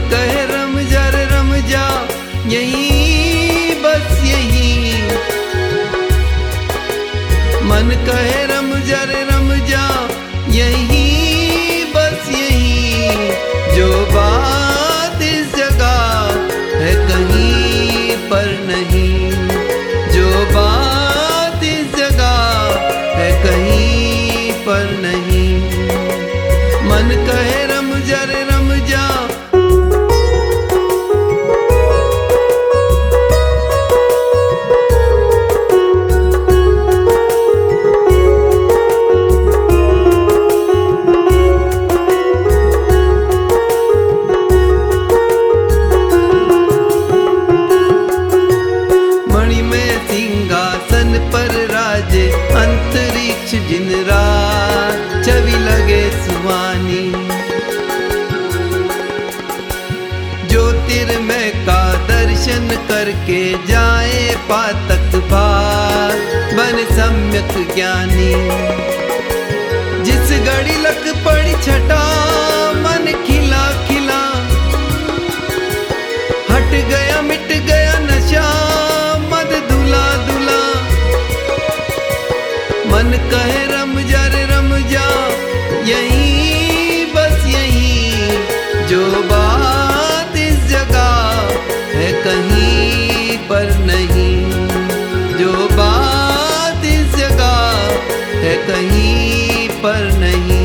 कहे रम जा यहीं बस यहीं। मन कहे रम जा यहीं बस यहीं। जो बात इस जगह है कहीं पर नहीं, जो बात इस जगह है कहीं पर नहीं। मन कहे रम जा पर राजे अंतरिक्ष जिन रात छवि लगे सुहानी। ज्योतिर्मय का दर्शन करके जाए पातक भाग बन सम्यक ज्ञानी। जिस घड़ी लग पड़ी छटा मन खिला खिला, हट गया मिट गया नशा मद धुला धुला। मन कहे रम जा यहीं बस यहीं। जो बात इस जगह है कहीं पर नहीं, जो बात इस जगह है कहीं पर नहीं।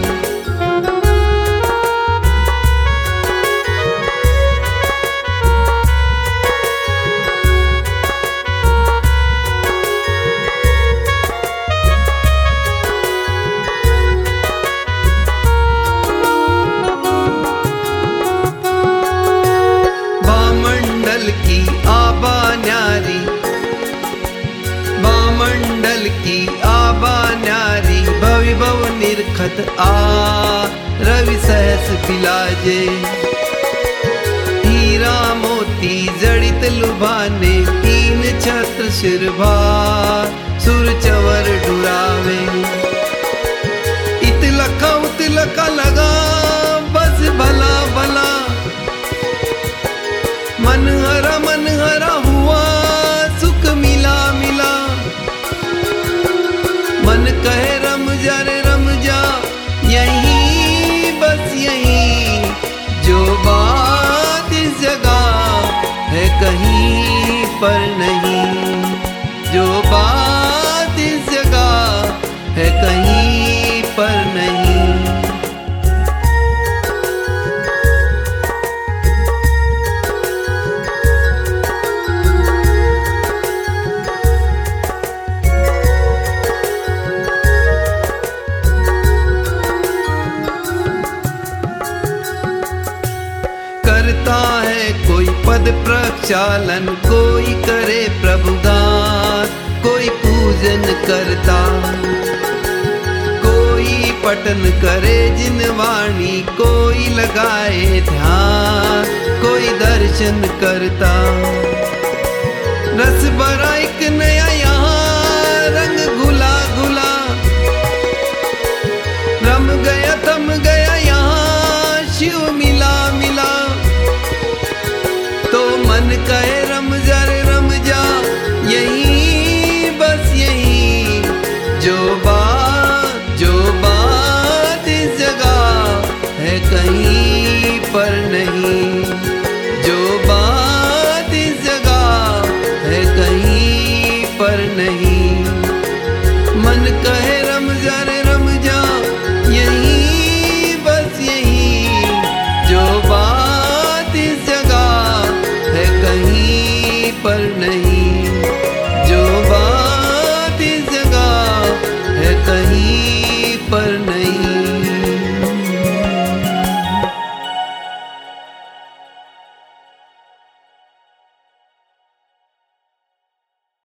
की आबा न्यारी, बामंडल की आबा न्यारी। भवि भव निरखत आ रवि सहस बिलाजे। हीरा मोती जड़ित लुभाने कीन छत्र सिरभा सुर चवर डुरावे। इत लखा उत लखा लगा बस भला भला। मन हरा हुआ सुख मिला मिला। मन कहे रम जा यहीं बस यहीं। जो बात इस जगह है कहीं पर नहीं, जो बात इस जगह है कहीं पर नहीं। करता है कोई पद प्रक्षालन, कोई करे प्रभुगान, कोई पूजन करता, कोई पठन करे जिन वाणी, कोई लगाए ध्यान, कोई दर्शन करता। रस भरा एक नया यहाँ रंग घुला घुला। रम गया थम गया यहाँ शिव मिला मिला। तो मन कहे रम जा यहीं बस यहीं। जो बात इस जगह है कहीं पर नहीं, जो बात इस जगह है कहीं पर नहीं।